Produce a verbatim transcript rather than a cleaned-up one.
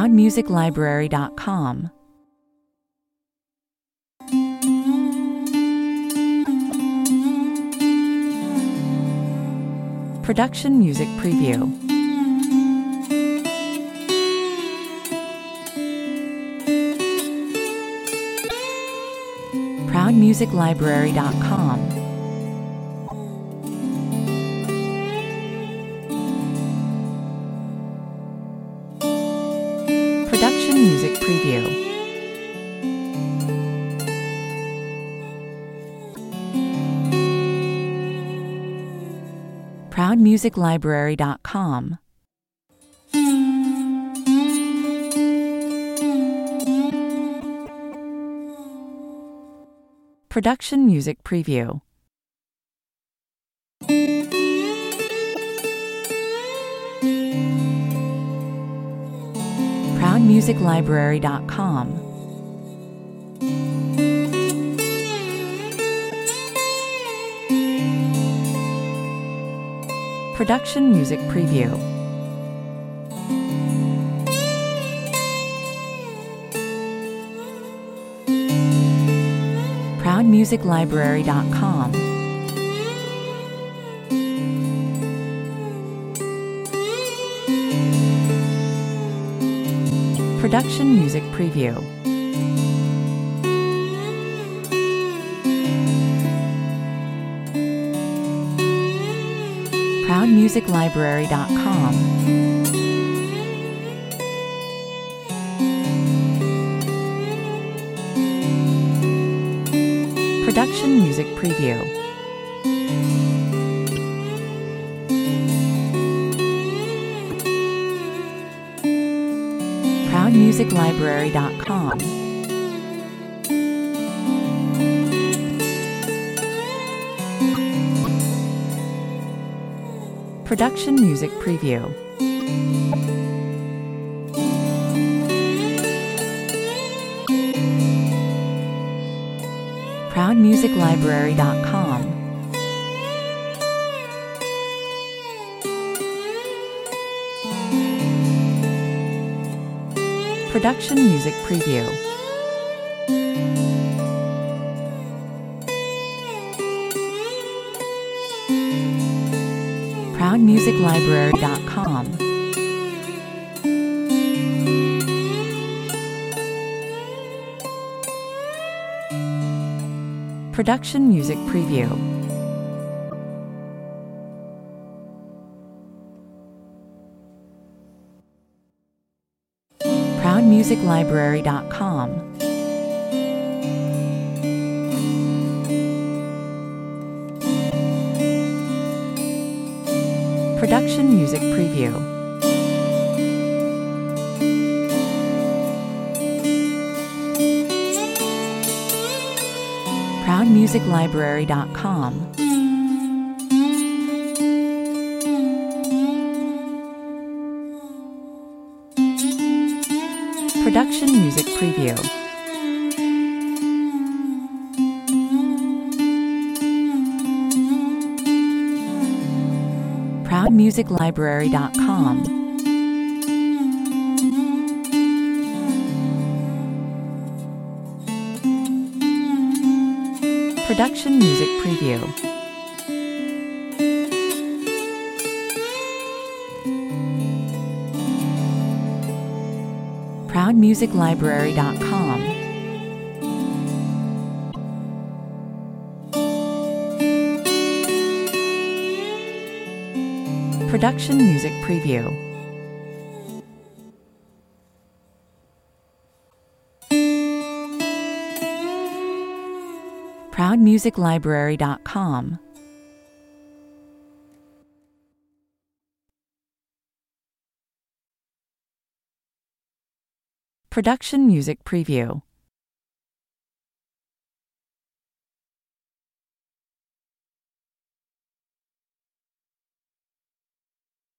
proud music library dot com. Production Music Preview. proud music library dot com. Production Music Preview. proud music library dot com. Production Music Preview. proud music library dot com. Production Music Preview. proud music library dot com. Production Music Preview. proud music library dot com. Production Music Preview. proud music library dot com. Production Music Preview. proud music library dot com. Production Music Preview. proud music library dot com. Production Music Preview. proud music library dot com. Production Music Preview. proud music library dot com. Production Music Preview. proud music library dot com. Production Music Preview. proud music library dot com. Production Music Preview. proud music library dot com. Production Music Preview.